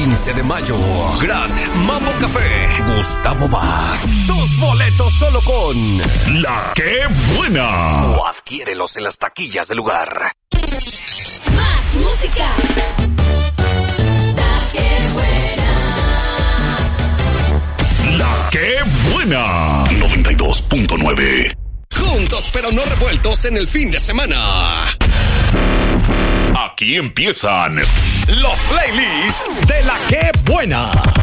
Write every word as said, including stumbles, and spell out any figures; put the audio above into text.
quince de mayo. Gran Mambo Café. Gustavo Bach. Tus boletos solo con La Que Buena. O adquiérelos en las taquillas del lugar. Más música. La Que Buena. La Que Buena. noventa y dos punto nueve. Juntos pero no revueltos en el fin de semana. Aquí empiezan los playlists De La Que Buena.